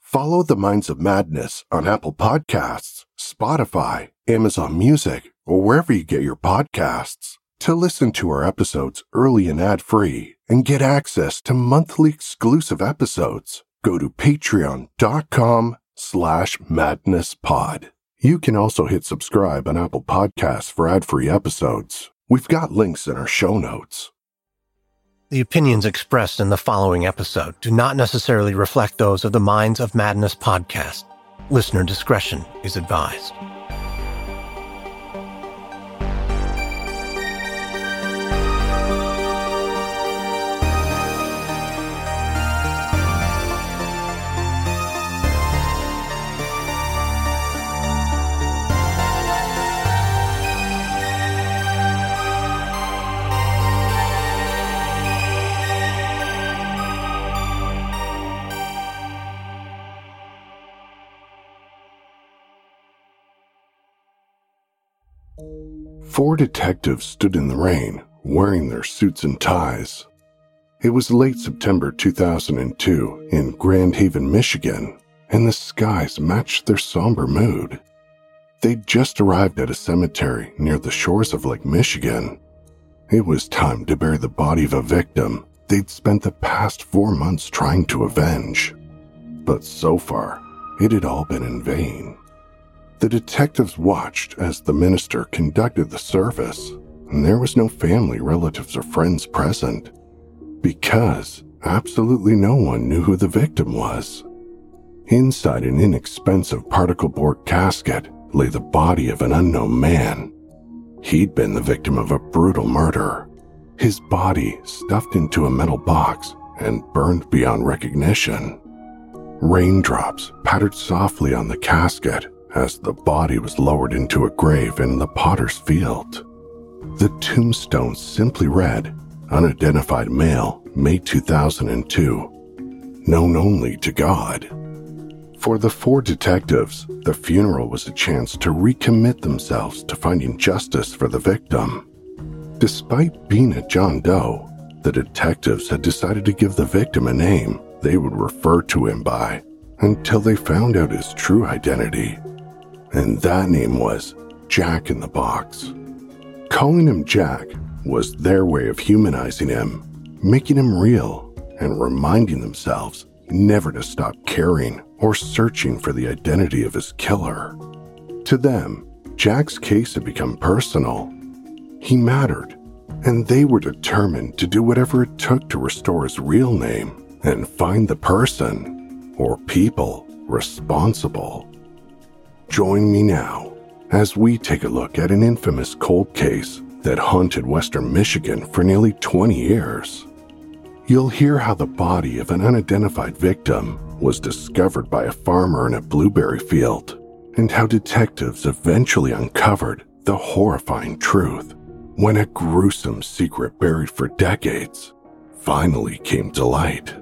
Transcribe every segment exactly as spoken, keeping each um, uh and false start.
Follow The Minds of Madness on Apple Podcasts, Spotify, Amazon Music, or wherever you get your podcasts. To listen to our episodes early and ad-free and get access to monthly exclusive episodes, go to patreon.com slash madnesspod. You can also hit subscribe on Apple Podcasts for ad-free episodes. We've got links in our show notes. The opinions expressed in the following episode do not necessarily reflect those of the Minds of Madness podcast. Listener discretion is advised. Four detectives stood in the rain, wearing their suits and ties. It was late September two thousand two in Grand Haven, Michigan, and the skies matched their somber mood. They'd just arrived at a cemetery near the shores of Lake Michigan. It was time to bury the body of a victim they'd spent the past four months trying to avenge. But so far, it had all been in vain. The detectives watched as the minister conducted the service, and there was no family, relatives, or friends present, because absolutely no one knew who the victim was. Inside an inexpensive particle board casket lay the body of an unknown man. He'd been the victim of a brutal murder, his body stuffed into a metal box and burned beyond recognition. Raindrops pattered softly on the casket as the body was lowered into a grave in the potter's field. The tombstone simply read, "Unidentified male, May two thousand two, known only to God." For the four detectives, the funeral was a chance to recommit themselves to finding justice for the victim. Despite being a John Doe, the detectives had decided to give the victim a name they would refer to him by until they found out his true identity. And that name was Jack in the Box. Calling him Jack was their way of humanizing him, making him real, and reminding themselves never to stop caring or searching for the identity of his killer. To them, Jack's case had become personal. He mattered, and they were determined to do whatever it took to restore his real name and find the person, or people, responsible. Join me now as we take a look at an infamous cold case that haunted Western Michigan for nearly twenty years. You'll hear how the body of an unidentified victim was discovered by a farmer in a blueberry field, and how detectives eventually uncovered the horrifying truth when a gruesome secret buried for decades finally came to light.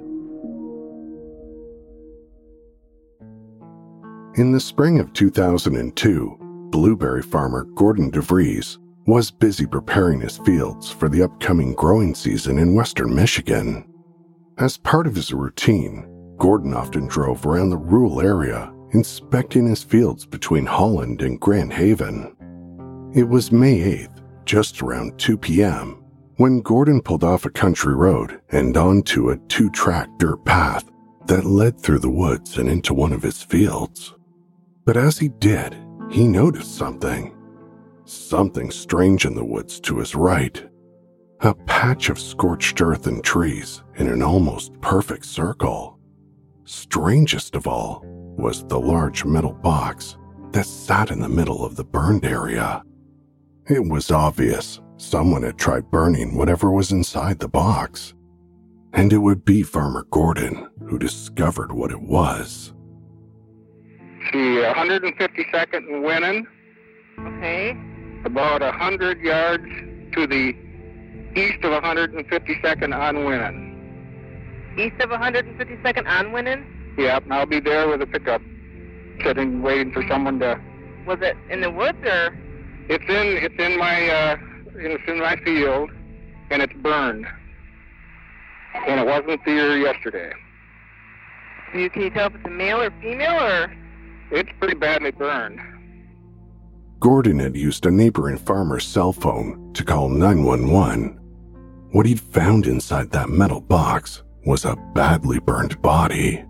In the spring of two thousand two, blueberry farmer Gordon DeVries was busy preparing his fields for the upcoming growing season in Western Michigan. As part of his routine, Gordon often drove around the rural area, inspecting his fields between Holland and Grand Haven. It was May eighth, just around two p.m., when Gordon pulled off a country road and onto a two-track dirt path that led through the woods and into one of his fields. But as he did, he noticed something. Something strange in the woods to his right. A patch of scorched earth and trees in an almost perfect circle. Strangest of all was the large metal box that sat in the middle of the burned area. It was obvious someone had tried burning whatever was inside the box. And it would be Farmer Gordon who discovered what it was. The one hundred fifty-second and Winnan. Okay. About one hundred yards to the east of one hundred fifty-second on Winnan. East of one hundred fifty-second on Winnan? Yep, and I'll be there with a pickup, sitting, waiting for someone to... Was it in the woods, or...? It's in, it's in my, uh, it's in my field, and it's burned. And it wasn't there yesterday. Do you, can you tell if it's a male or female, or? It's pretty badly burned. Gordon had used a neighboring farmer's cell phone to call nine one one. What he'd found inside that metal box was a badly burned body.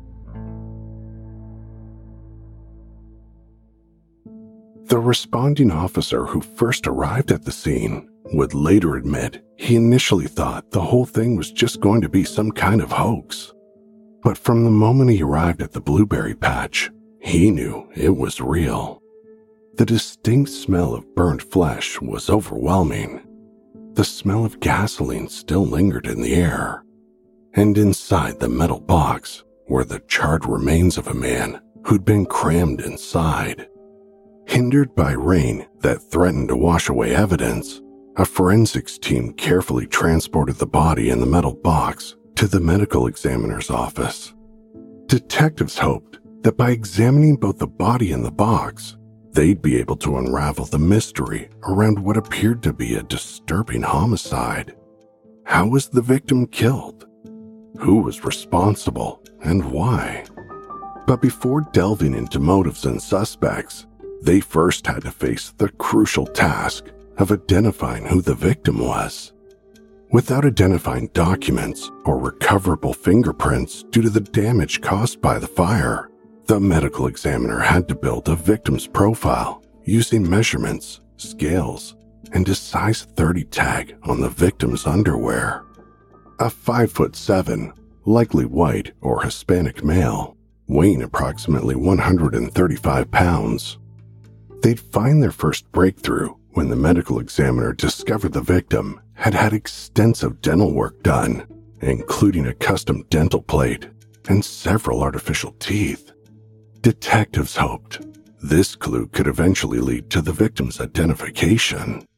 The responding officer who first arrived at the scene would later admit he initially thought the whole thing was just going to be some kind of hoax. But from the moment he arrived at the blueberry patch, he knew it was real. The distinct smell of burnt flesh was overwhelming. The smell of gasoline still lingered in the air. And inside the metal box were the charred remains of a man who'd been crammed inside. Hindered by rain that threatened to wash away evidence, a forensics team carefully transported the body in the metal box to the medical examiner's office. Detectives hoped that by examining both the body and the box, they'd be able to unravel the mystery around what appeared to be a disturbing homicide. How was the victim killed? Who was responsible and why? But before delving into motives and suspects, they first had to face the crucial task of identifying who the victim was. Without identifying documents or recoverable fingerprints due to the damage caused by the fire, the medical examiner had to build a victim's profile using measurements, scales, and a size thirty tag on the victim's underwear. A five foot seven, likely white or Hispanic male, weighing approximately one hundred thirty-five pounds. They'd find their first breakthrough when the medical examiner discovered the victim had had extensive dental work done, including a custom dental plate and several artificial teeth. Detectives hoped this clue could eventually lead to the victim's identification.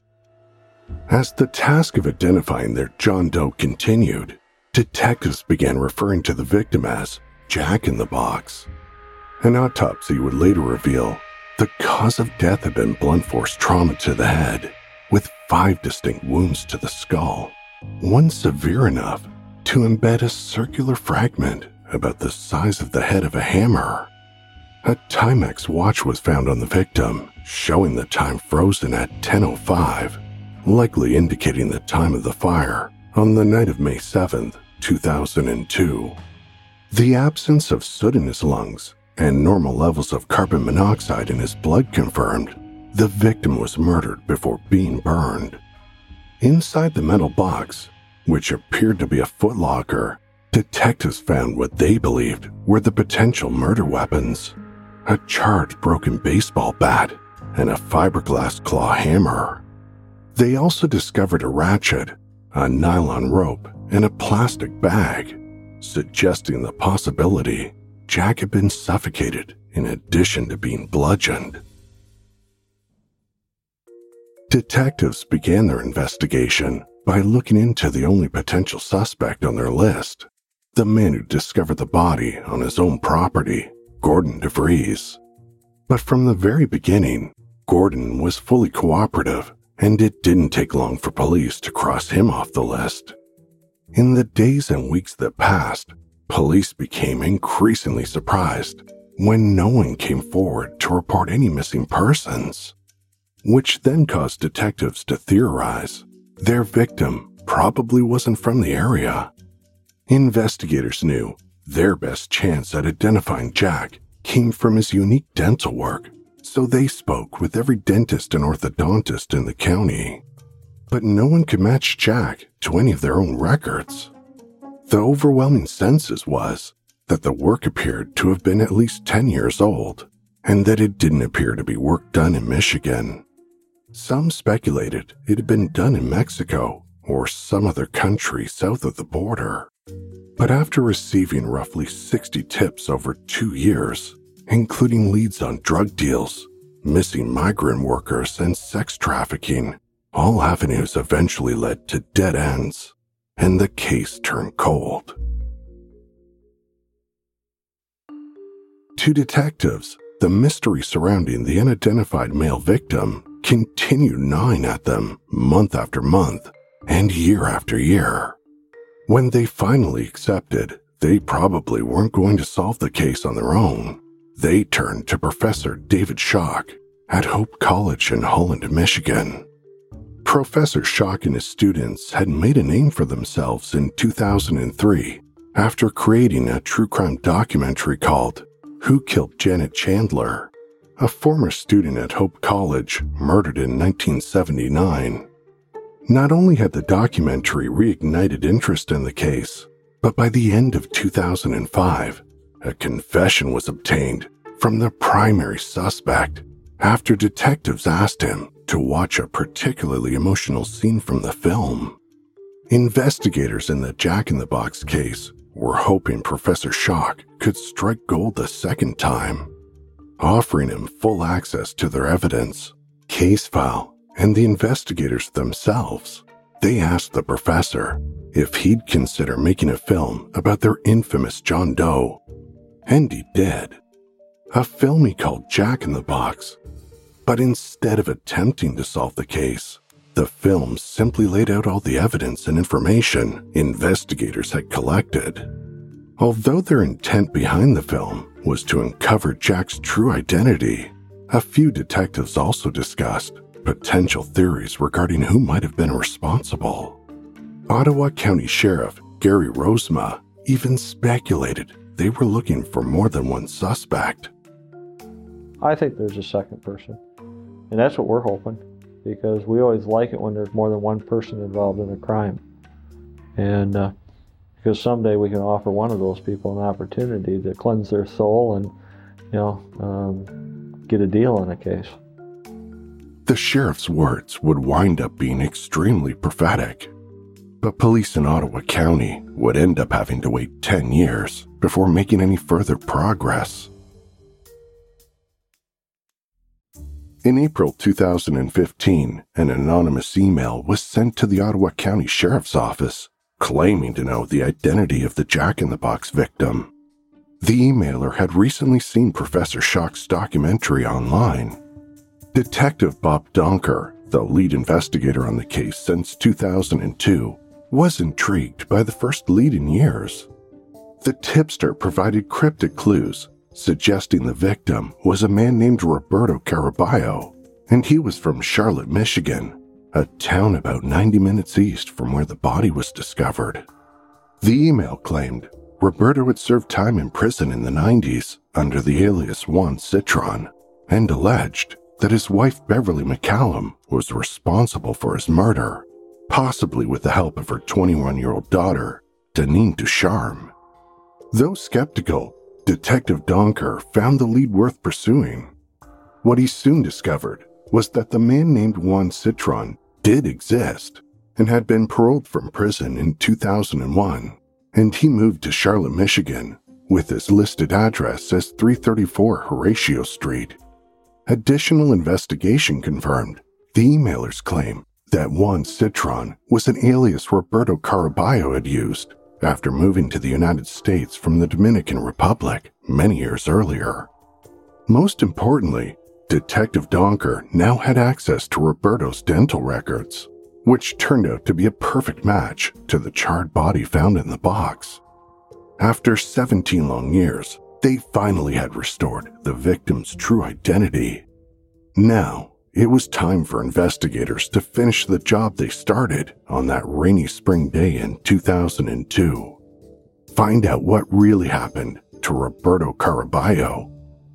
As the task of identifying their John Doe continued, detectives began referring to the victim as Jack in the Box. An autopsy would later reveal the cause of death had been blunt force trauma to the head, with five distinct wounds to the skull, one severe enough to embed a circular fragment about the size of the head of a hammer. A Timex watch was found on the victim, showing the time frozen at ten oh five, likely indicating the time of the fire on the night of May seventh, two thousand two. The absence of soot in his lungs and normal levels of carbon monoxide in his blood confirmed the victim was murdered before being burned. Inside the metal box, which appeared to be a footlocker, detectives found what they believed were the potential murder weapons: a charred broken baseball bat and a fiberglass claw hammer. They also discovered a ratchet, a nylon rope, and a plastic bag, suggesting the possibility Jack had been suffocated in addition to being bludgeoned. Detectives began their investigation by looking into the only potential suspect on their list, the man who discovered the body on his own property, Gordon DeVries. But from the very beginning, Gordon was fully cooperative, and it didn't take long for police to cross him off the list. In the days and weeks that passed, police became increasingly surprised when no one came forward to report any missing persons, which then caused detectives to theorize their victim probably wasn't from the area. Investigators knew their best chance at identifying Jack came from his unique dental work, so they spoke with every dentist and orthodontist in the county. But no one could match Jack to any of their own records. The overwhelming consensus was that the work appeared to have been at least ten years old, and that it didn't appear to be work done in Michigan. Some speculated it had been done in Mexico or some other country south of the border. But after receiving roughly sixty tips over two years, including leads on drug deals, missing migrant workers, and sex trafficking, all avenues eventually led to dead ends, and the case turned cold. To detectives, the mystery surrounding the unidentified male victim continued gnawing at them month after month and year after year. When they finally accepted they probably weren't going to solve the case on their own. They turned to Professor David Schock at Hope College in Holland, Michigan. Professor Schock and his students had made a name for themselves in two thousand three after creating a true crime documentary called Who Killed Janet Chandler, a former student at Hope College murdered in nineteen seventy-nine. Not only had the documentary reignited interest in the case, but by the end of two thousand five, a confession was obtained from the primary suspect after detectives asked him to watch a particularly emotional scene from the film. Investigators in the Jack in the Box case were hoping Professor Schock could strike gold a second time, offering him full access to their evidence, case file, and the investigators themselves. They asked the professor if he'd consider making a film about their infamous John Doe, and he did. A film he called Jack in the Box. But instead of attempting to solve the case, the film simply laid out all the evidence and information investigators had collected. Although their intent behind the film was to uncover Jack's true identity, a few detectives also discussed potential theories regarding who might have been responsible. Ottawa County Sheriff Gary Rosema even speculated they were looking for more than one suspect. I think there's a second person, and that's what we're hoping, because we always like it when there's more than one person involved in a crime. And uh, because someday we can offer one of those people an opportunity to cleanse their soul and, you know, um, get a deal on a case. The sheriff's words would wind up being extremely prophetic, but police in Ottawa County would end up having to wait ten years before making any further progress. In April two thousand fifteen, an anonymous email was sent to the Ottawa County Sheriff's Office claiming to know the identity of the Jack in the Box victim. The emailer had recently seen Professor Schock's documentary online. Detective Bob Donker, the lead investigator on the case since two thousand two, was intrigued by the first lead in years. The tipster provided cryptic clues suggesting the victim was a man named Roberto Caraballo, and he was from Charlotte, Michigan, a town about ninety minutes east from where the body was discovered. The email claimed Roberto had served time in prison in the nineties under the alias Juan Citron, and alleged that his wife Beverly McCallum was responsible for his murder, possibly with the help of her twenty-one-year-old daughter, Deneen Ducharme. Though skeptical, Detective Donker found the lead worth pursuing. What he soon discovered was that the man named Juan Citron did exist and had been paroled from prison in two thousand one, and he moved to Charlotte, Michigan, with his listed address as three thirty-four Horatio Street. Additional investigation confirmed the emailer's claim that Juan Citron was an alias Roberto Caraballo had used after moving to the United States from the Dominican Republic many years earlier. Most importantly, Detective Donker now had access to Roberto's dental records, which turned out to be a perfect match to the charred body found in the box. After seventeen long years, they finally had restored the victim's true identity. Now, it was time for investigators to finish the job they started on that rainy spring day in two thousand two. Find out what really happened to Roberto Caraballo.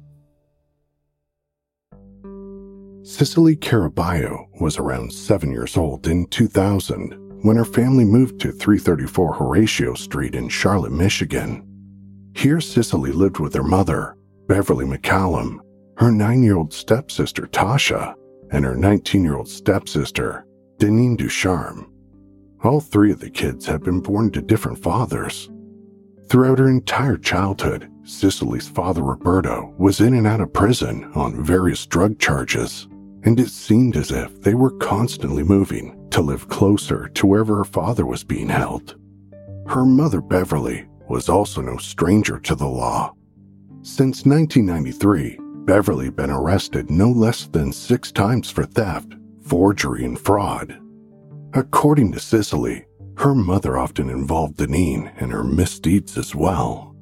Cicely Caraballo was around seven years old in two thousand when her family moved to three thirty-four Horatio Street in Charlotte, Michigan. Here Cicely lived with her mother, Beverly McCallum, her nine-year-old stepsister Tasha, and her nineteen-year-old stepsister, Deneen Ducharme. All three of the kids had been born to different fathers. Throughout her entire childhood, Cicely's father Roberto was in and out of prison on various drug charges, and it seemed as if they were constantly moving to live closer to wherever her father was being held. Her mother Beverly was also no stranger to the law. Since nineteen ninety-three, Beverly had been arrested no less than six times for theft, forgery, and fraud. According to Cicely, her mother often involved Deneen in her misdeeds as well.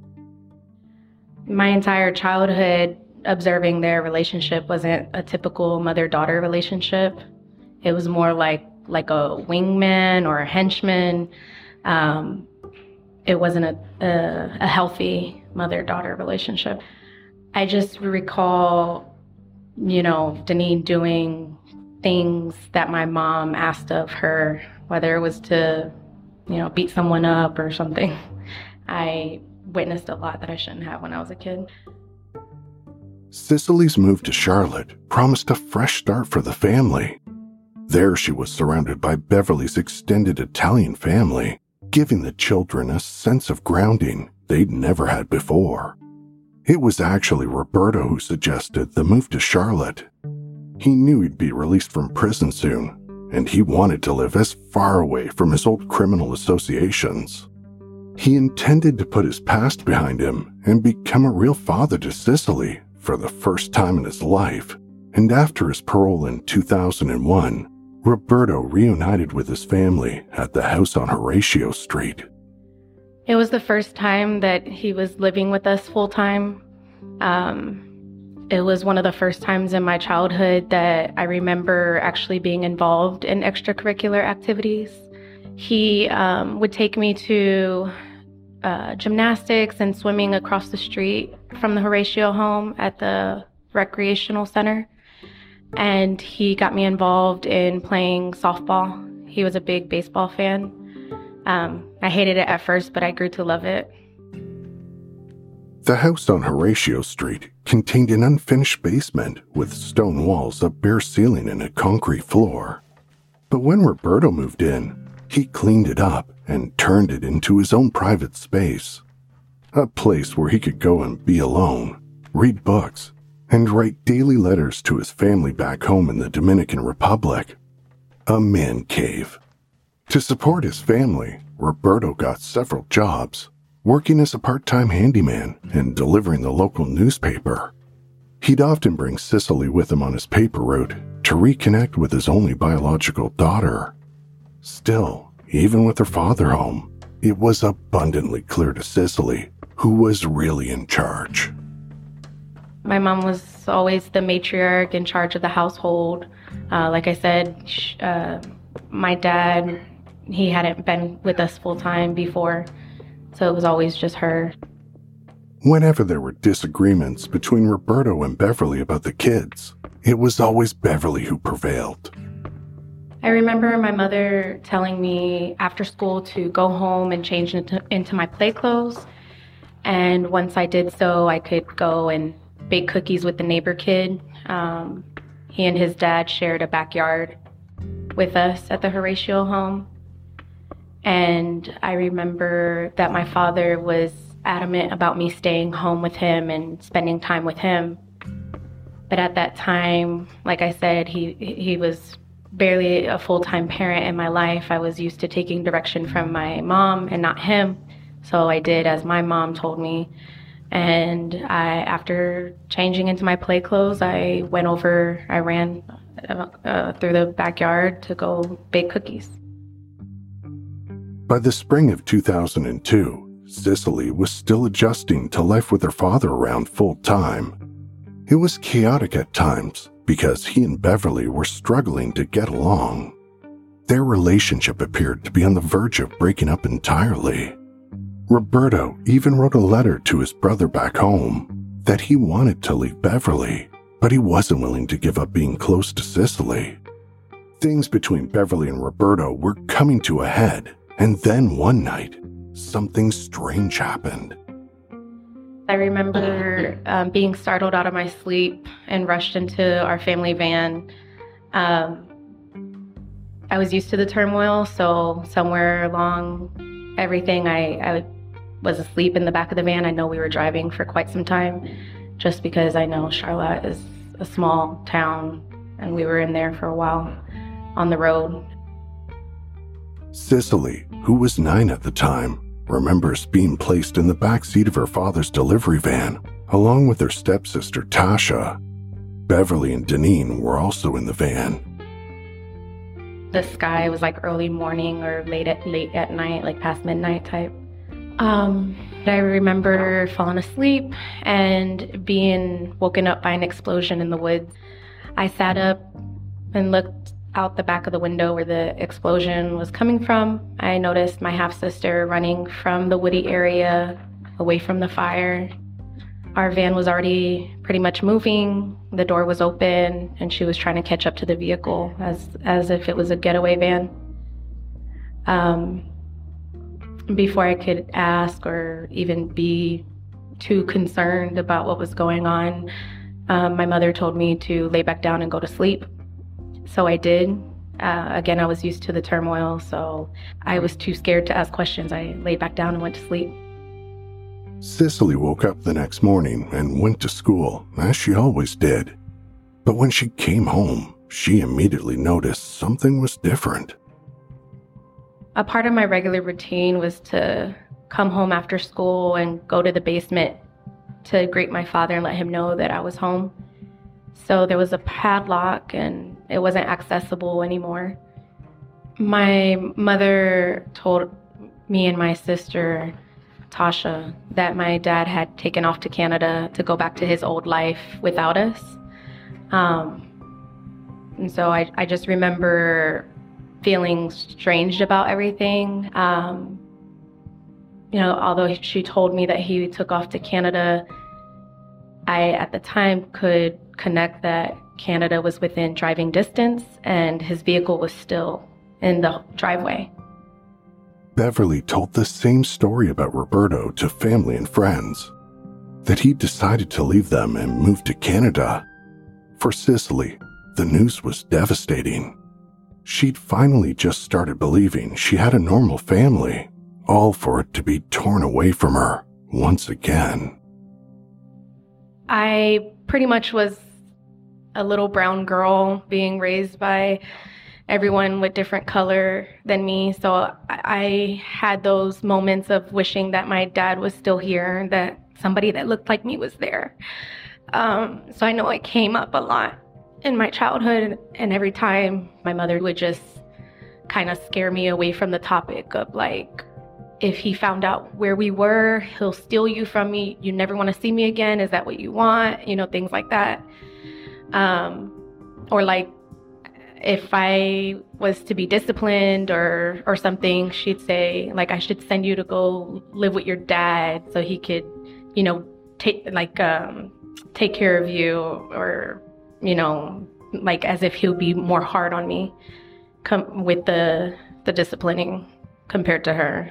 My entire childhood, observing their relationship wasn't a typical mother-daughter relationship. It was more like like a wingman or a henchman. Um, it wasn't a, a, a healthy mother-daughter relationship. I just recall, you know, Deneen doing things that my mom asked of her, whether it was to, you know, beat someone up or something. I witnessed a lot that I shouldn't have when I was a kid. Cicely's move to Charlotte promised a fresh start for the family. There she was surrounded by Beverly's extended Italian family, giving the children a sense of grounding they'd never had before. It was actually Roberto who suggested the move to Charlotte. He knew he'd be released from prison soon, and he wanted to live as far away from his old criminal associations. He intended to put his past behind him and become a real father to Cicely for the first time in his life, and after his parole in two thousand one, Roberto reunited with his family at the house on Horatio Street. It was the first time that he was living with us full-time. Um, it was one of the first times in my childhood that I remember actually being involved in extracurricular activities. He um, would take me to uh, gymnastics and swimming across the street from the Horatio home at the recreational center. And he got me involved in playing softball. He was a big baseball fan. Um, I hated it at first, but I grew to love it. The house on Horatio Street contained an unfinished basement with stone walls, a bare ceiling, and a concrete floor. But when Roberto moved in, he cleaned it up and turned it into his own private space. A place where he could go and be alone, read books, and write daily letters to his family back home in the Dominican Republic. A man cave. To support his family, Roberto got several jobs, working as a part-time handyman and delivering the local newspaper. He'd often bring Cicely with him on his paper route to reconnect with his only biological daughter. Still, even with her father home, it was abundantly clear to Cicely who was really in charge. My mom was always the matriarch in charge of the household. Uh, like I said, sh- uh, my dad, he hadn't been with us full time before, so it was always just her. Whenever there were disagreements between Roberto and Beverly about the kids, it was always Beverly who prevailed. I remember my mother telling me after school to go home and change into, into my play clothes. And once I did so, I could go and bake cookies with the neighbor kid. Um, he and his dad shared a backyard with us at the Horatio home. And I remember that my father was adamant about me staying home with him and spending time with him. But at that time, like I said, he he was barely a full-time parent in my life. I was used to taking direction from my mom and not him. So I did as my mom told me. And I, after changing into my play clothes, I went over, I ran uh, through the backyard to go bake cookies. By the spring of two thousand two, Cicely was still adjusting to life with her father around full time. It was chaotic at times because he and Beverly were struggling to get along. Their relationship appeared to be on the verge of breaking up entirely. Roberto even wrote a letter to his brother back home that he wanted to leave Beverly, but he wasn't willing to give up being close to Cicely. Things between Beverly and Roberto were coming to a head, and then one night, something strange happened. I remember um, being startled out of my sleep and rushed into our family van. Um, I was used to the turmoil, so somewhere along everything, I, I was asleep in the back of the van. I know we were driving for quite some time, just because I know Charlotte is a small town, and we were in there for a while on the road. Cicely, who was nine at the time, remembers being placed in the back seat of her father's delivery van, along with her stepsister Tasha. Beverly and Deneen were also in the van. the sky. It was like early morning or late at late at night, like past midnight type. Um, I remember falling asleep and being woken up by an explosion in the woods. I sat up and looked out the back of the window where the explosion was coming from. I noticed my half-sister running from the woody area away from the fire. Our van was already pretty much moving. The door was open and she was trying to catch up to the vehicle as, as if it was a getaway van. Um, before I could ask or even be too concerned about what was going on, um, my mother told me to lay back down and go to sleep. So I did. Uh, again, I was used to the turmoil, so I was too scared to ask questions. I laid back down and went to sleep. Cicely woke up the next morning and went to school, as she always did. But when she came home, she immediately noticed something was different. A part of my regular routine was to come home after school and go to the basement to greet my father and let him know that I was home. So there was a padlock and it wasn't accessible anymore. My mother told me and my sister, Tasha, that my dad had taken off to Canada to go back to his old life without us. Um, and so I, I just remember feeling strange about everything. Um, you know, although she told me that he took off to Canada, I, at the time, could connect that Canada was within driving distance and his vehicle was still in the driveway. Beverly told the same story about Roberto to family and friends, that he decided to leave them and move to Canada. For Cicely, the news was devastating. She'd finally just started believing she had a normal family, all for it to be torn away from her once again. I pretty much was a little brown girl being raised by everyone with different color than me. So I had those moments of wishing that my dad was still here, that somebody that looked like me was there. Um, so I know it came up a lot in my childhood, and every time my mother would just kind of scare me away from the topic of like, if he found out where we were, he'll steal you from me. You never want to see me again. Is that what you want? You know, things like that. Um, or like, if I was to be disciplined or, or something, she'd say, like, I should send you to go live with your dad so he could, you know, take, like, um, take care of you, or, you know, like as if he'll be more hard on me com- with the, the disciplining compared to her.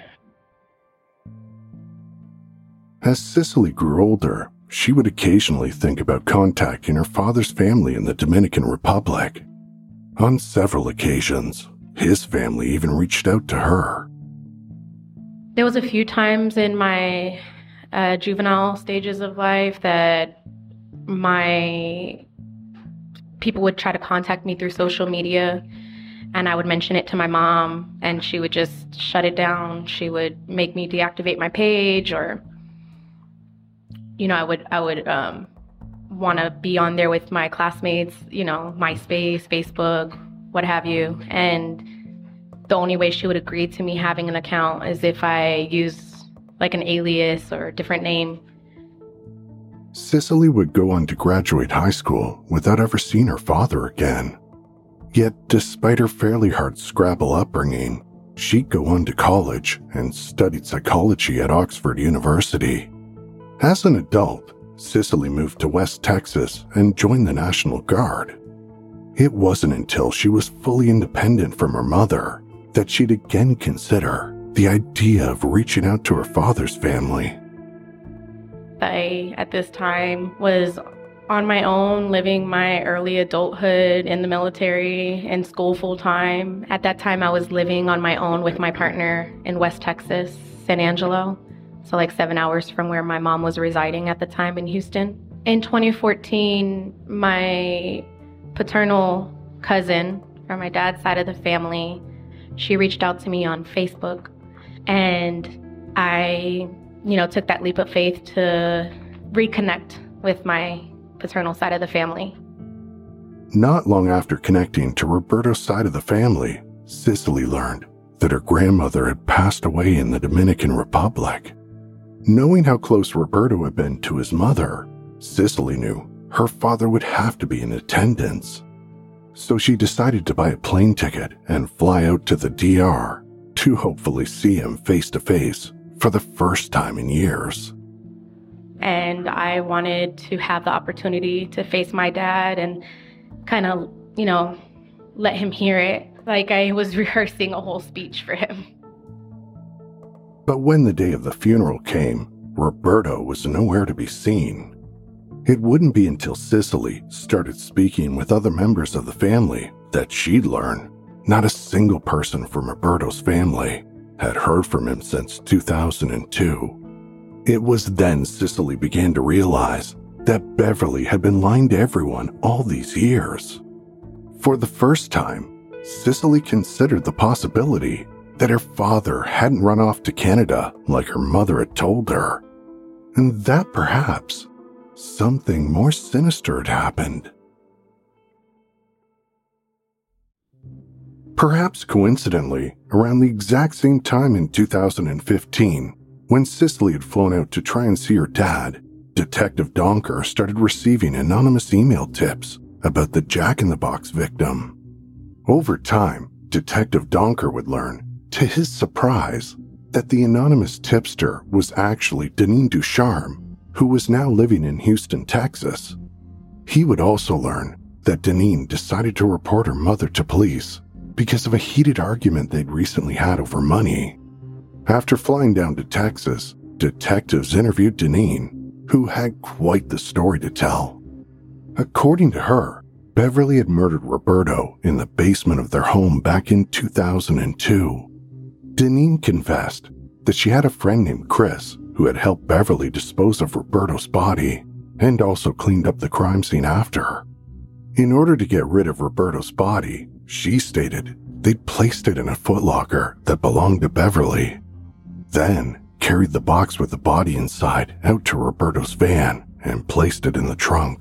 As Cicely grew older, she would occasionally think about contacting her father's family in the Dominican Republic. On several occasions, his family even reached out to her. There was a few times in my uh, juvenile stages of life that my people would try to contact me through social media, and I would mention it to my mom, and she would just shut it down. She would make me deactivate my page, or, you know, I would I would um, want to be on there with my classmates, you know, MySpace, Facebook, what have you. And the only way she would agree to me having an account is if I use like an alias or a different name. Cicely would go on to graduate high school without ever seeing her father again. Yet, despite her fairly hard Scrabble upbringing, she'd go on to college and studied psychology at Oxford University. As an adult, Cicely moved to West Texas and joined the National Guard. It wasn't until she was fully independent from her mother that she'd again consider the idea of reaching out to her father's family. I, at this time, was on my own, living my early adulthood in the military, in school full-time. At that time, I was living on my own with my partner in West Texas, San Angelo, so like seven hours from where my mom was residing at the time in Houston. In twenty fourteen, my paternal cousin from my dad's side of the family, she reached out to me on Facebook, and I, you know, took that leap of faith to reconnect with my paternal side of the family. Not long after connecting to Roberto's side of the family, Cicely learned that her grandmother had passed away in the Dominican Republic. Knowing how close Roberto had been to his mother, Cicely knew her father would have to be in attendance. So she decided to buy a plane ticket and fly out to the D R to hopefully see him face to face for the first time in years. And I wanted to have the opportunity to face my dad and kind of, you know, let him hear it. Like I was rehearsing a whole speech for him. But when the day of the funeral came, Roberto was nowhere to be seen. It wouldn't be until Cicely started speaking with other members of the family that she'd learn not a single person from Roberto's family had heard from him since two thousand two. It was then Cicely began to realize that Beverly had been lying to everyone all these years. For the first time, Cicely considered the possibility that her father hadn't run off to Canada like her mother had told her, and that perhaps something more sinister had happened. Perhaps coincidentally, around the exact same time in two thousand fifteen, when Cicely had flown out to try and see her dad, Detective Donker started receiving anonymous email tips about the Jack-in-the-Box victim. Over time, Detective Donker would learn, to his surprise, that the anonymous tipster was actually Deneen Ducharme, who was now living in Houston, Texas. He would also learn that Deneen decided to report her mother to police because of a heated argument they'd recently had over money. After flying down to Texas, detectives interviewed Deneen, who had quite the story to tell. According to her, Beverly had murdered Roberto in the basement of their home back in two thousand two. Deneen confessed that she had a friend named Chris who had helped Beverly dispose of Roberto's body and also cleaned up the crime scene after. In order to get rid of Roberto's body, she stated they'd placed it in a footlocker that belonged to Beverly, then carried the box with the body inside out to Roberto's van and placed it in the trunk.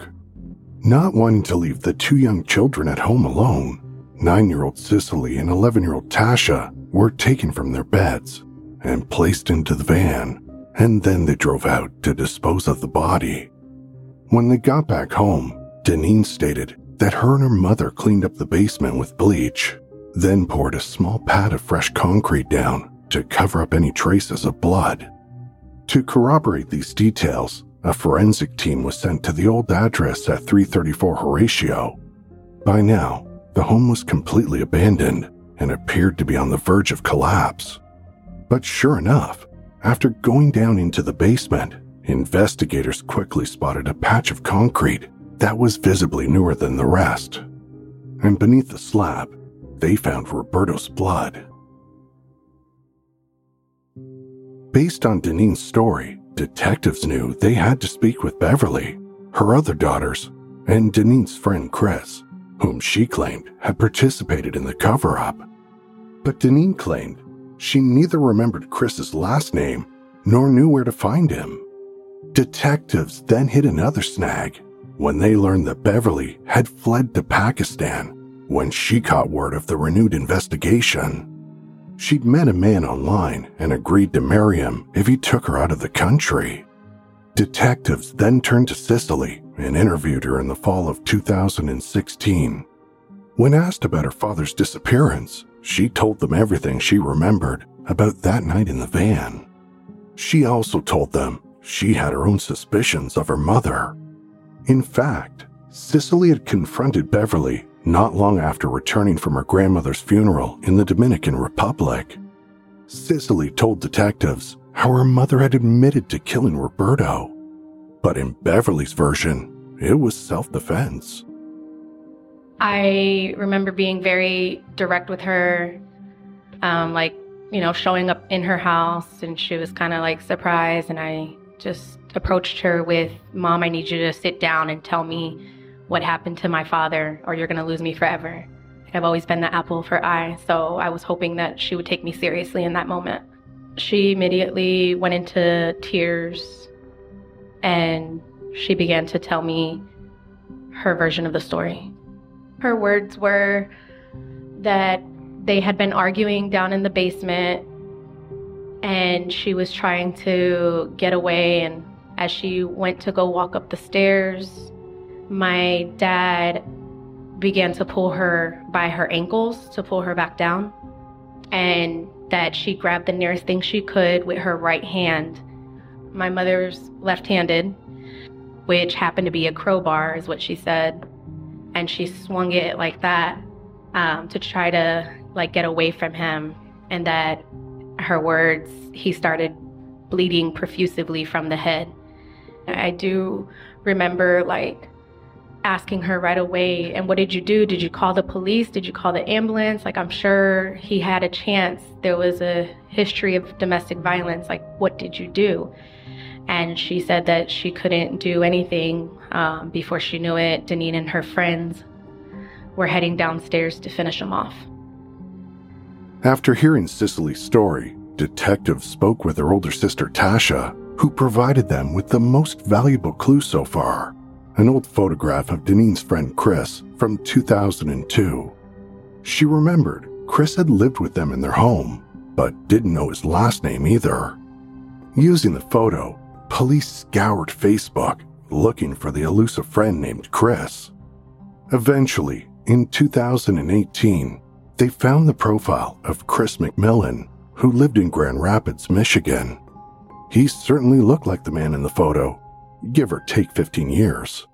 Not wanting to leave the two young children at home alone, nine-year-old Cicely and eleven-year-old Tasha were taken from their beds and placed into the van, and then they drove out to dispose of the body. When they got back home, Deneen stated that her and her mother cleaned up the basement with bleach, then poured a small pad of fresh concrete down to cover up any traces of blood. To corroborate these details, a forensic team was sent to the old address at three thirty-four Horatio. By now, the home was completely abandoned and appeared to be on the verge of collapse. But sure enough, after going down into the basement, investigators quickly spotted a patch of concrete that was visibly newer than the rest. And beneath the slab, they found Roberto's blood. Based on Deneen's story, detectives knew they had to speak with Beverly, her other daughters, and Deneen's friend Chris, whom she claimed had participated in the cover-up. But Deneen claimed she neither remembered Chris's last name nor knew where to find him. Detectives then hit another snag when they learned that Beverly had fled to Pakistan when she caught word of the renewed investigation. She'd met a man online and agreed to marry him if he took her out of the country. Detectives then turned to Cicely and interviewed her in the fall of two thousand sixteen. When asked about her father's disappearance, she told them everything she remembered about that night in the van. She also told them she had her own suspicions of her mother. In fact, Cicely had confronted Beverly not long after returning from her grandmother's funeral in the Dominican Republic. Cicely told detectives how her mother had admitted to killing Roberto, but in Beverly's version, it was self-defense. I remember being very direct with her, um, like, you know, showing up in her house, and she was kind of like surprised, and I just approached her with, "Mom, I need you to sit down and tell me what happened to my father, or you're going to lose me forever." I've always been the apple of her eye, so I was hoping that she would take me seriously in that moment. She immediately went into tears, and she began to tell me her version of the story. Her words were that They had been arguing down in the basement, and she was trying to get away. And as she went to go walk up the stairs, my dad began to pull her by her ankles to pull her back down, and that she grabbed the nearest thing she could with her right hand. My mother's left-handed, which happened to be a crowbar, is what she said. And she swung it like that um, to try to like get away from him. And that her words, he started bleeding profusively from the head. I do remember like asking her right away, and what did you do? Did you call the police? Did you call the ambulance? Like, I'm sure he had a chance. There was a history of domestic violence. Like, what did you do? And she said that she couldn't do anything. Um, before she knew it, Deneen and her friends were heading downstairs to finish him off. After hearing Cicely's story, detectives spoke with her older sister Tasha, who provided them with the most valuable clue so far, an old photograph of Deneen's friend Chris from two thousand two. She remembered Chris had lived with them in their home, but didn't know his last name either. Using the photo, police scoured Facebook looking for the elusive friend named Chris. Eventually, in two thousand eighteen, they found the profile of Chris McMillan, who lived in Grand Rapids, Michigan. He certainly looked like the man in the photo, give or take fifteen years.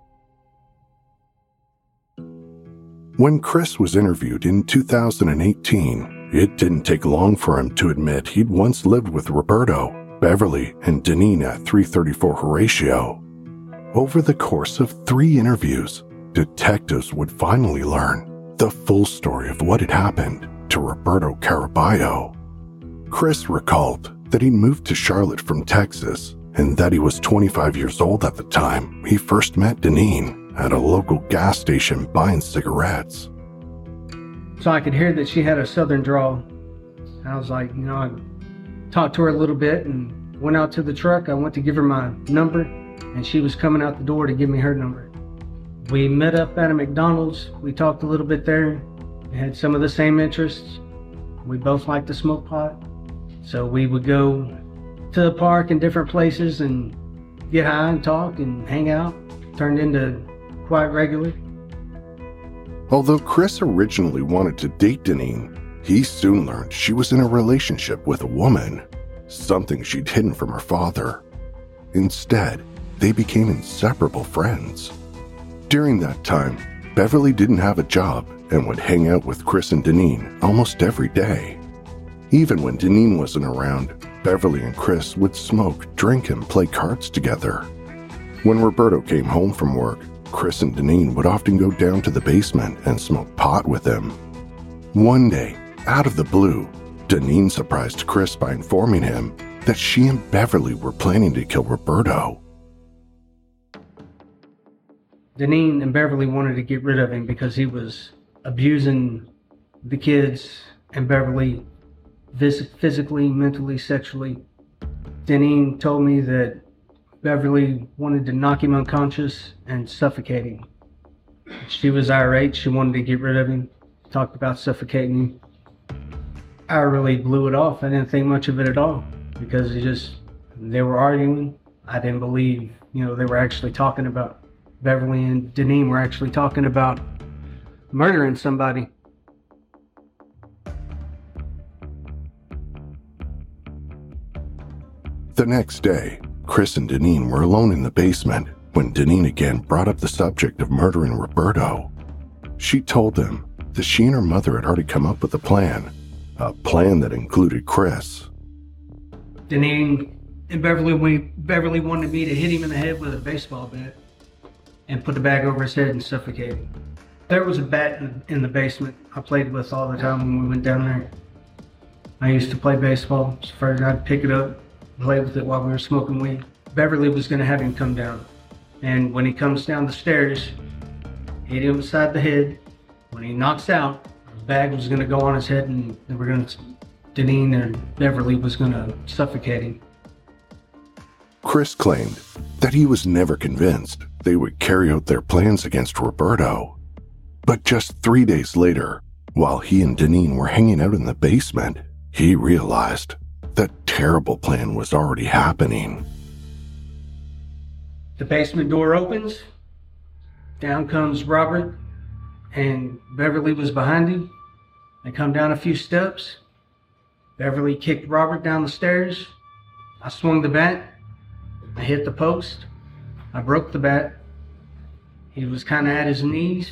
When Chris was interviewed in two thousand eighteen, it didn't take long for him to admit he'd once lived with Roberto, Beverly, and Deneen at three thirty-four Horatio. Over the course of three interviews, detectives would finally learn the full story of what had happened to Roberto Caraballo. Chris recalled that he moved to Charlotte from Texas and that he was twenty-five years old at the time he first met Deneen at a local gas station buying cigarettes. So I could hear that she had a southern drawl. I was like, you know, I talked to her a little bit and went out to the truck. I went to give her my number, and she was coming out the door to give me her number. We met up at a McDonald's. We talked a little bit there. We had some of the same interests. We both liked to smoke pot. So we would go to the park and different places and get high and talk and hang out. Turned into quite regular. Although Chris originally wanted to date Deneen, he soon learned she was in a relationship with a woman, something she'd hidden from her father. Instead, they became inseparable friends. During that time, Beverly didn't have a job and would hang out with Chris and Deneen almost every day. Even when Deneen wasn't around, Beverly and Chris would smoke, drink, and play cards together. When Roberto came home from work, Chris and Deneen would often go down to the basement and smoke pot with him. One day, out of the blue, Deneen surprised Chris by informing him that she and Beverly were planning to kill Roberto. Deneen and Beverly wanted to get rid of him because he was abusing the kids and Beverly vis- physically, mentally, sexually. Deneen told me that Beverly wanted to knock him unconscious and suffocate him. She was irate. She wanted to get rid of him. Talked about suffocating him. I really blew it off. I didn't think much of it at all because it just, they were arguing. I didn't believe, you know, they were actually talking about, Beverly and Deneen were actually talking about murdering somebody. The next day, Chris and Deneen were alone in the basement when Deneen again brought up the subject of murdering Roberto. She told them that she and her mother had already come up with a plan, a plan that included Chris. Deneen and Beverly, we, Beverly wanted me to hit him in the head with a baseball bat and put the bag over his head and suffocate him. There was a bat in, in the basement I played with all the time when we went down there. I used to play baseball, so first I'd pick it up, play with it while we were smoking weed. Beverly was gonna have him come down. And when he comes down the stairs, hit him beside the head. When he knocks out, the bag was gonna go on his head and they were gonna, Deneen and Beverly was gonna suffocate him. Chris claimed that he was never convinced they would carry out their plans against Roberto. But just three days later, While he and Deneen were hanging out in the basement, he realized that terrible plan was already happening. The basement door opens. Down comes Robert, and Beverly was behind him. They come down a few steps. Beverly kicked Robert down the stairs. I swung the bat. I hit the post. I broke the bat. He was kind of at his knees.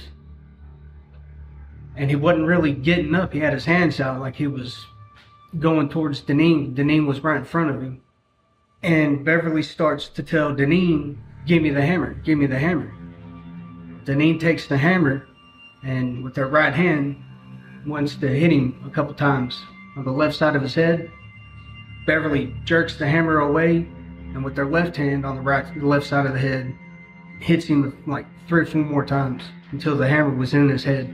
And he wasn't really getting up. He had his hands out like he was going towards Deneen. Deneen was right in front of him. And Beverly starts to tell Deneen, give me the hammer, give me the hammer. Deneen takes the hammer and with her right hand wants to hit him a couple times on the left side of his head. Beverly jerks the hammer away and with her left hand on the right, the left side of the head, hits him like three or four more times until the hammer was in his head.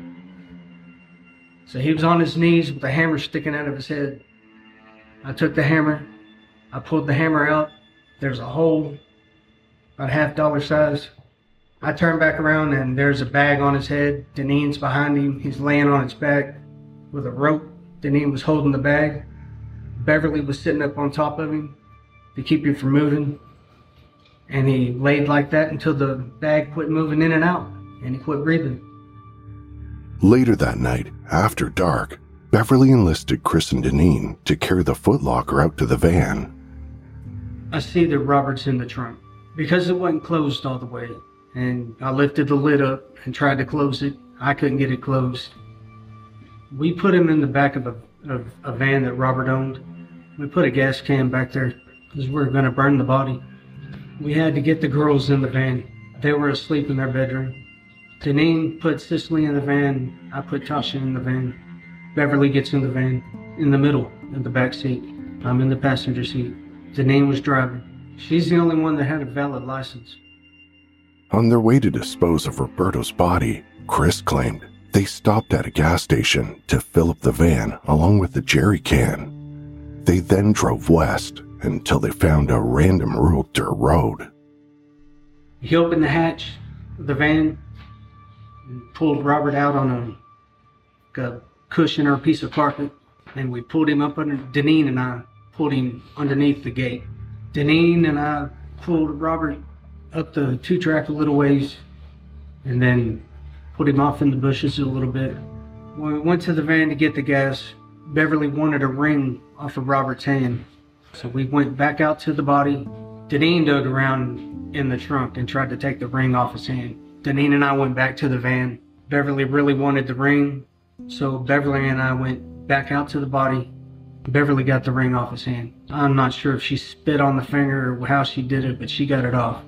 So he was on his knees with the hammer sticking out of his head. I took the hammer, I pulled the hammer out. There's a hole, about half dollar size. I turned back around and there's a bag on his head. Deneen's behind him. He's laying on his back with a rope. Deneen was holding the bag. Beverly was sitting up on top of him to keep him from moving. And he laid like that until the bag quit moving in and out and he quit breathing. Later that night, after dark, Beverly enlisted Chris and Deneen to carry the footlocker out to the van. I see that Robert's in the trunk because it wasn't closed all the way. And I lifted the lid up and tried to close it. I couldn't get it closed. We put him in the back of a, of a van that Robert owned. We put a gas can back there because we were going to burn the body. We had to get the girls in the van. They were asleep in their bedroom. Deneen put Cicely in the van. I put Tasha in the van. Beverly gets in the van, in the middle, in the back seat. I'm in the passenger seat. Deneen was driving. She's the only one that had a valid license. On their way to dispose of Roberto's body, Chris claimed they stopped at a gas station to fill up the van along with the jerry can. They then drove west until they found a random rural dirt road. He opened the hatch of the van and pulled Robert out on a, a cushion or a piece of carpet, and we pulled him up under, Deneen and I pulled him underneath the gate. Deneen and I pulled Robert up the two-track a little ways and then put him off in the bushes a little bit. When we went to the van to get the gas, Beverly wanted a ring off of Robert's hand. So we went back out to the body. Deneen dug around in the trunk and tried to take the ring off his hand. Deneen and I went back to the van. Beverly really wanted the ring, so Beverly and I went back out to the body. Beverly got the ring off his hand. I'm not sure if she spit on the finger or how she did it, but she got it off.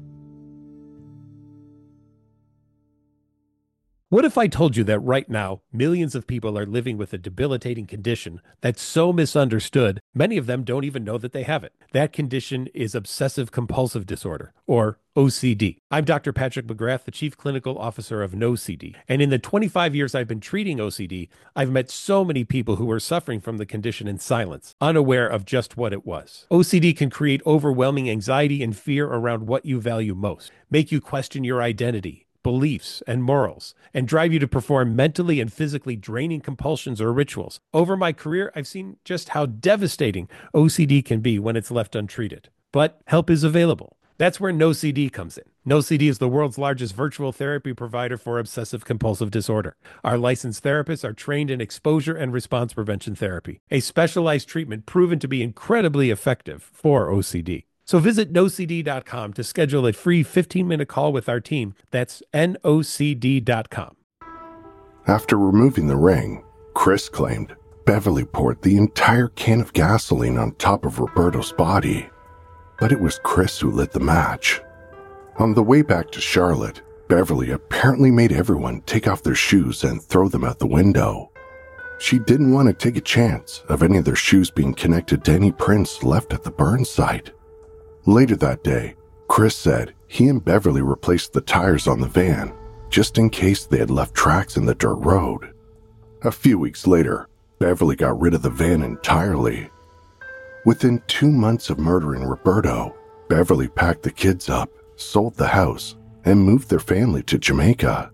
What if I told you that right now, millions of people are living with a debilitating condition that's so misunderstood, many of them don't even know that they have it. That condition is obsessive compulsive disorder, or O C D. I'm Doctor Patrick McGrath, the Chief Clinical Officer of No C D. And in the twenty-five years I've been treating O C D, I've met so many people who are suffering from the condition in silence, unaware of just what it was. O C D can create overwhelming anxiety and fear around what you value most, make you question your identity, beliefs, and morals, and drive you to perform mentally and physically draining compulsions or rituals. Over my career, I've seen just how devastating O C D can be when it's left untreated. But help is available. That's where No C D comes in. No C D is the world's largest virtual therapy provider for obsessive compulsive disorder. Our licensed therapists are trained in exposure and response prevention therapy, a specialized treatment proven to be incredibly effective for O C D. So visit no c d dot com to schedule a free fifteen-minute call with our team. That's N O C D dot com. After removing the ring, Chris claimed Beverly poured the entire can of gasoline on top of Roberto's body, but it was Chris who lit the match. On the way back to Charlotte, Beverly apparently made everyone take off their shoes and throw them out the window. She didn't want to take a chance of any of their shoes being connected to any prints left at the burn site. Later that day, Chris said he and Beverly replaced the tires on the van just in case they had left tracks in the dirt road. A few weeks later, Beverly got rid of the van entirely. Within two months of murdering Roberto, Beverly packed the kids up, sold the house, and moved their family to Jamaica.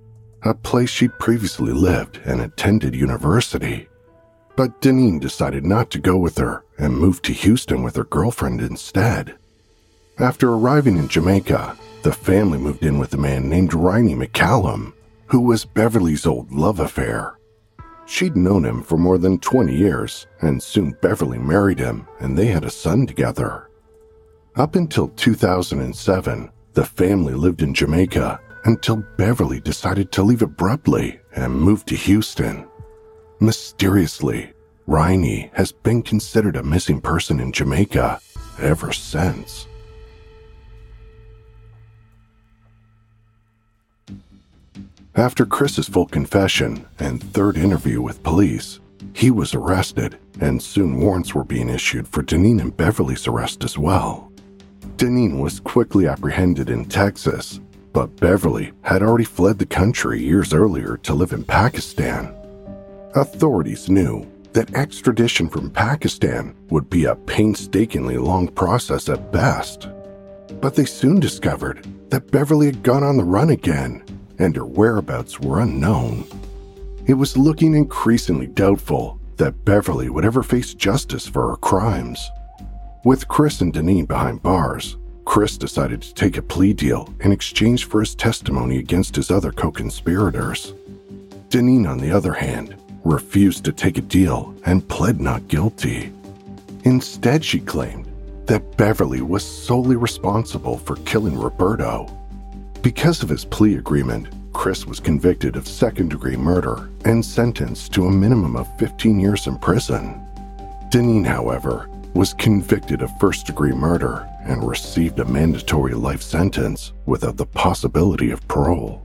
a place she'd previously lived and attended university. But Deneen decided not to go with her and moved to Houston with her girlfriend instead. After arriving in Jamaica, the family moved in with a man named Riney McCallum, who was Beverly's old love affair. She'd known him for more than twenty years, and soon Beverly married him and they had a son together. Up until two thousand seven, the family lived in Jamaica until Beverly decided to leave abruptly and move to Houston. Mysteriously, Riney has been considered a missing person in Jamaica ever since. After Chris's full confession and third interview with police, he was arrested, and soon warrants were being issued for Deneen and Beverly's arrest as well. Deneen was quickly apprehended in Texas, but Beverly had already fled the country years earlier to live in Pakistan. Authorities knew that extradition from Pakistan would be a painstakingly long process at best, but they soon discovered that Beverly had gone on the run again, and her whereabouts were unknown. It was looking increasingly doubtful that Beverly would ever face justice for her crimes. With Chris and Deneen behind bars, Chris decided to take a plea deal in exchange for his testimony against his other co-conspirators. Deneen, on the other hand, refused to take a deal and pled not guilty. Instead, she claimed that Beverly was solely responsible for killing Roberto. Because of his plea agreement, Chris was convicted of second-degree murder and sentenced to a minimum of fifteen years in prison. Deneen, however, was convicted of first-degree murder and received a mandatory life sentence without the possibility of parole.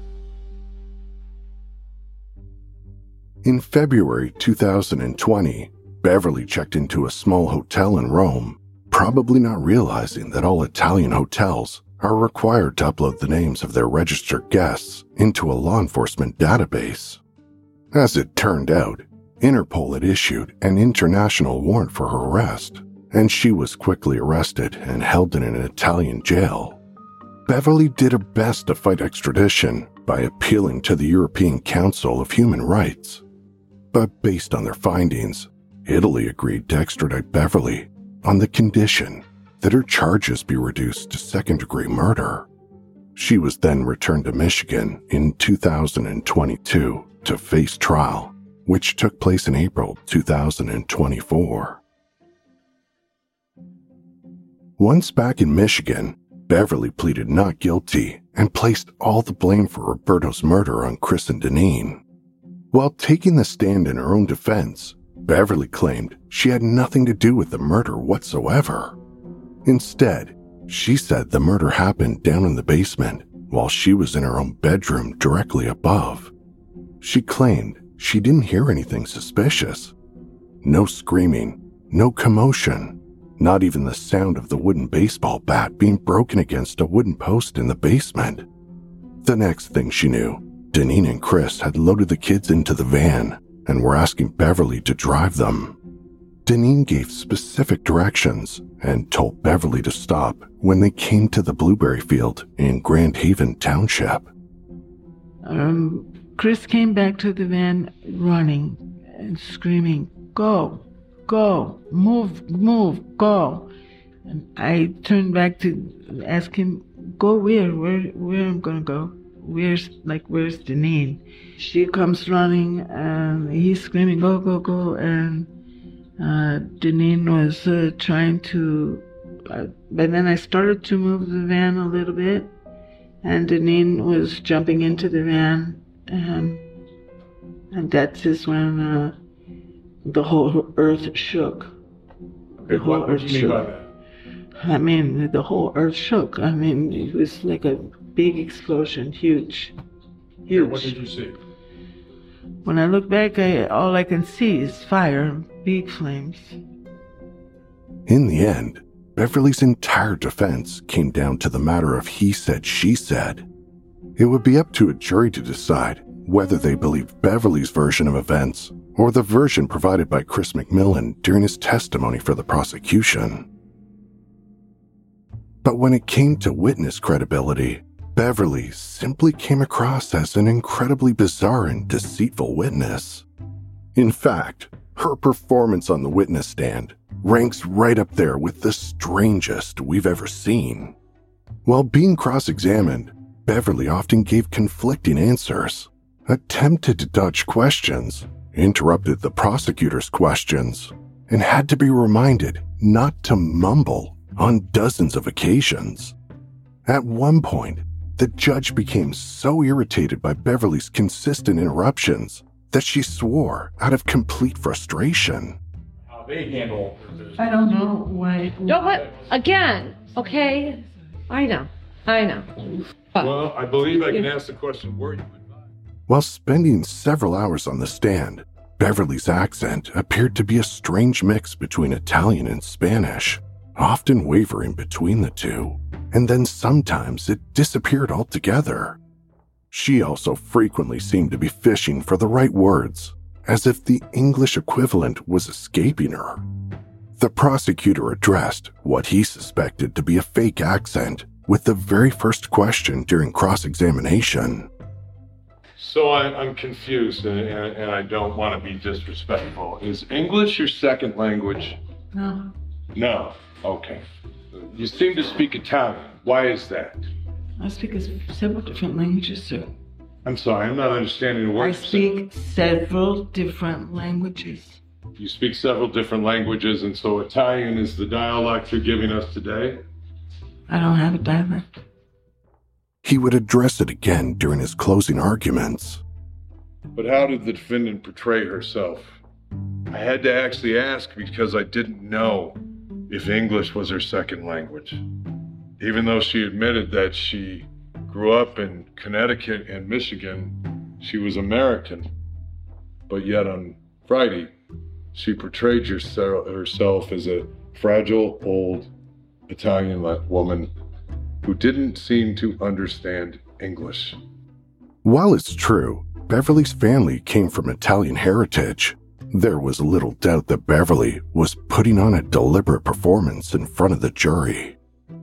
In February two thousand twenty, Beverly checked into a small hotel in Rome, probably not realizing that all Italian hotels are required to upload the names of their registered guests into a law enforcement database. As it turned out, Interpol had issued an international warrant for her arrest, and she was quickly arrested and held in an Italian jail. Beverly did her best to fight extradition by appealing to the European Council of Human Rights. But based on their findings, Italy agreed to extradite Beverly on the condition that her charges be reduced to second-degree murder. She was then returned to Michigan in two thousand twenty-two to face trial, which took place in April two thousand twenty-four. Once back in Michigan, Beverly pleaded not guilty and placed all the blame for Roberto's murder on Chris and Deneen. While taking the stand in her own defense, Beverly claimed she had nothing to do with the murder whatsoever. Instead, she said the murder happened down in the basement while she was in her own bedroom directly above. She claimed she didn't hear anything suspicious. No screaming, no commotion, not even the sound of the wooden baseball bat being broken against a wooden post in the basement. The next thing she knew, Deneen and Chris had loaded the kids into the van and were asking Beverly to drive them. Deneen gave specific directions and told Beverly to stop when they came to the blueberry field in Grand Haven Township. Um, Chris came back to the van running and screaming, "Go, go, move, move, go." And I turned back to ask him, "Go where? Where, where am I gonna go? Where's, like, where's Deneen?" She comes running and he's screaming, "Go, go, go." And Uh, Deneen was uh, trying to, uh, but then I started to move the van a little bit, and Deneen was jumping into the van, and and that's just when uh, the whole earth shook. The whole what earth do you mean by shook. that? I mean, the whole earth shook. I mean, it was like a big explosion, huge, huge. What did you see? When I look back, I, all I can see is fire, big flames. In the end, Beverly's entire defense came down to the matter of he said, she said. It would be up to a jury to decide whether they believed Beverly's version of events or the version provided by Chris McMillan during his testimony for the prosecution. But when it came to witness credibility, Beverly simply came across as an incredibly bizarre and deceitful witness. In fact, her performance on the witness stand ranks right up there with the strangest we've ever seen. While being cross-examined, Beverly often gave conflicting answers, attempted to dodge questions, interrupted the prosecutor's questions, and had to be reminded not to mumble on dozens of occasions. At one point, the judge became so irritated by Beverly's consistent interruptions that she swore out of complete frustration. How they handle I don't know why. Don't let, again, okay? I know, I know. Well, I believe I can ask the question, were you advised? While spending several hours on the stand, Beverly's accent appeared to be a strange mix between Italian and Spanish, often wavering between the two, and then sometimes it disappeared altogether. She also frequently seemed to be fishing for the right words, as if the English equivalent was escaping her. The prosecutor addressed what he suspected to be a fake accent with the very first question during cross-examination. So I, I'm confused, and, and, and I don't want to be disrespectful. Is English your second language? No. No. Okay. You seem to speak Italian. Why is that? I speak several different languages, sir. I'm sorry, I'm not understanding the I words. speak several different languages. You speak several different languages, and so Italian is the dialect you're giving us today? I don't have a dialect. He would address it again during his closing arguments. But how did the defendant portray herself? I had to actually ask because I didn't know if English was her second language. Even though she admitted that she grew up in Connecticut and Michigan, she was American. But yet on Friday, she portrayed herself as a fragile, old Italian woman who didn't seem to understand English. While it's true, Beverly's family came from Italian heritage, there was little doubt that Beverly was putting on a deliberate performance in front of the jury.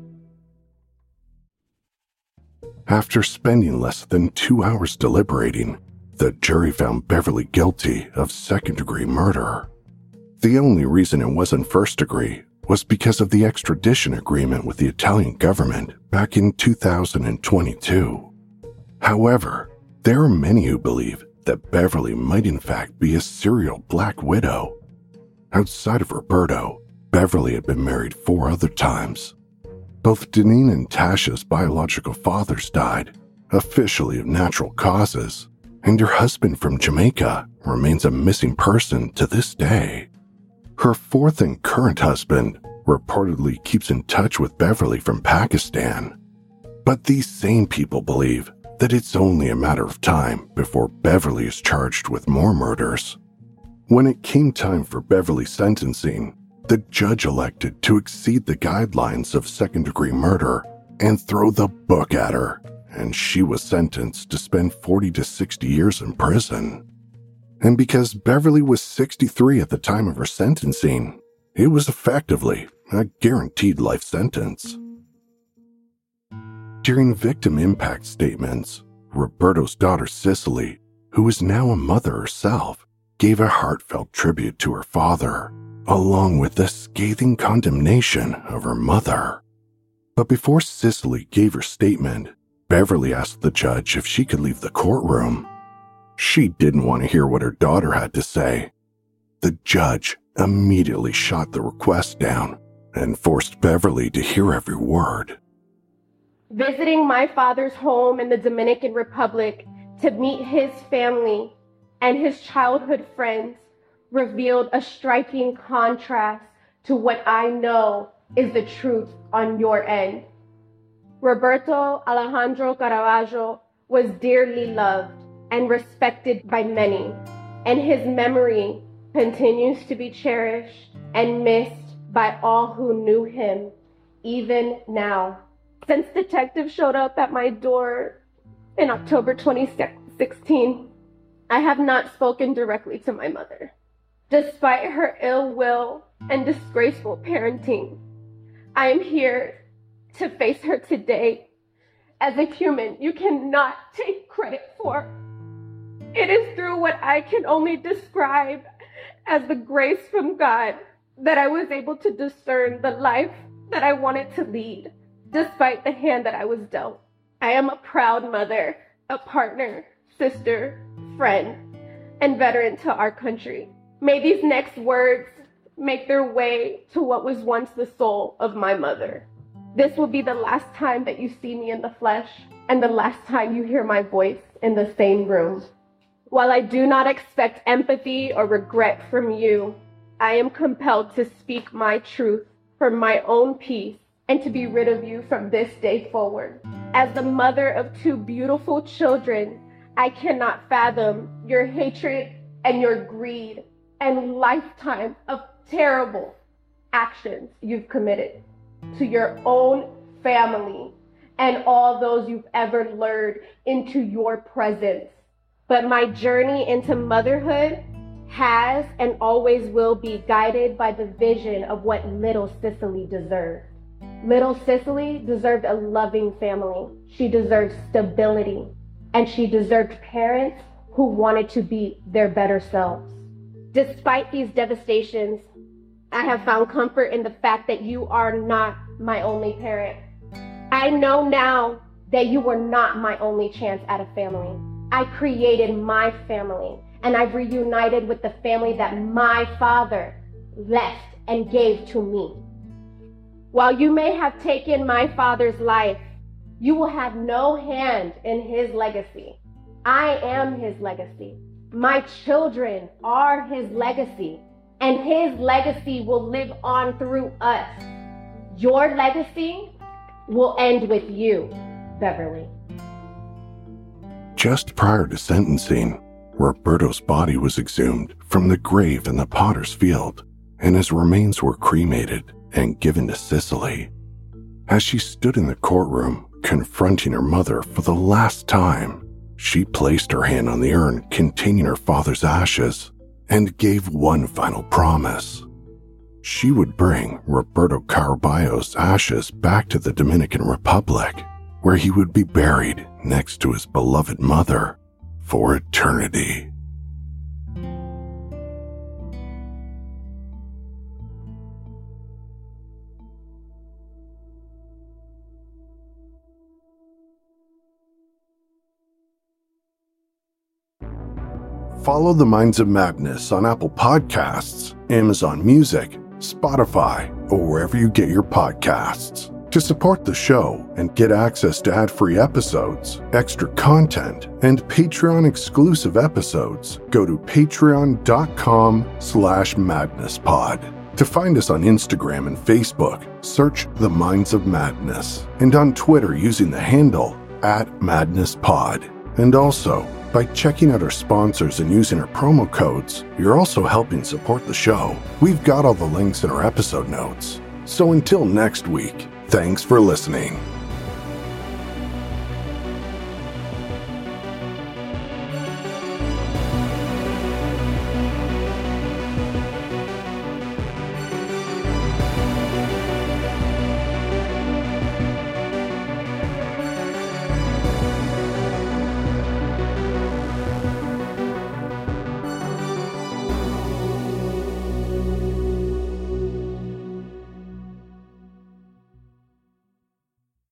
After spending less than two hours deliberating, the jury found Beverly guilty of second-degree murder. The only reason it wasn't first-degree was because of the extradition agreement with the Italian government back in two thousand twenty-two. However, there are many who believe that Beverly might in fact be a serial black widow. Outside of Roberto, Beverly had been married four other times. Both Deneen and Tasha's biological fathers died, officially of natural causes, and her husband from Jamaica remains a missing person to this day. Her fourth and current husband reportedly keeps in touch with Beverly from Pakistan. But these same people believe that it's only a matter of time before Beverly is charged with more murders. When it came time for Beverly's sentencing, the judge elected to exceed the guidelines of second-degree murder and throw the book at her, and she was sentenced to spend forty to sixty years in prison. And because Beverly was sixty-three at the time of her sentencing, it was effectively a guaranteed life sentence. During victim impact statements, Roberto's daughter Cicely, who is now a mother herself, gave a heartfelt tribute to her father, along with the scathing condemnation of her mother. But before Cicely gave her statement, Beverly asked the judge if she could leave the courtroom. She didn't want to hear what her daughter had to say. The judge immediately shot the request down and forced Beverly to hear every word. Visiting my father's home in the Dominican Republic to meet his family and his childhood friends revealed a striking contrast to what I know is the truth on your end. Roberto Alejandro Caravaggio was dearly loved and respected by many, and his memory continues to be cherished and missed by all who knew him, even now. Since detectives showed up at my door in October twenty sixteen, I have not spoken directly to my mother. Despite her ill will and disgraceful parenting, I am here to face her today as a human you cannot take credit for. It is through what I can only describe as the grace from God that I was able to discern the life that I wanted to lead, despite the hand that I was dealt. I am a proud mother, a partner, sister, friend, and veteran to our country. May these next words make their way to what was once the soul of my mother. This will be the last time that you see me in the flesh, and the last time you hear my voice in the same room. While I do not expect empathy or regret from you, I am compelled to speak my truth for my own peace and to be rid of you from this day forward. As the mother of two beautiful children, I cannot fathom your hatred and your greed and lifetime of terrible actions you've committed to your own family and all those you've ever lured into your presence. But my journey into motherhood has and always will be guided by the vision of what little Cicely deserved. Little Cicely deserved a loving family. She deserved stability, and she deserved parents who wanted to be their better selves. Despite these devastations, I have found comfort in the fact that you are not my only parent. I know now that you were not my only chance at a family. I created my family, and I've reunited with the family that my father left and gave to me. While you may have taken my father's life, you will have no hand in his legacy. I am his legacy. My children are his legacy, and his legacy will live on through us. Your legacy will end with you, Beverly. Just prior to sentencing, Roberto's body was exhumed from the grave in the Potter's Field, and his remains were cremated and given to Cicely. As she stood in the courtroom, confronting her mother for the last time, she placed her hand on the urn containing her father's ashes and gave one final promise. She would bring Roberto Caraballo's ashes back to the Dominican Republic, where he would be buried next to his beloved mother for eternity. Follow The Minds of Madness on Apple Podcasts, Amazon Music, Spotify, or wherever you get your podcasts. To support the show and get access to ad-free episodes, extra content, and Patreon-exclusive episodes, go to patreon.com slash madnesspod. To find us on Instagram and Facebook, search The Minds of Madness, and on Twitter using the handle at madnesspod. And also, by checking out our sponsors and using our promo codes, you're also helping support the show. We've got all the links in our episode notes. So until next week, thanks for listening.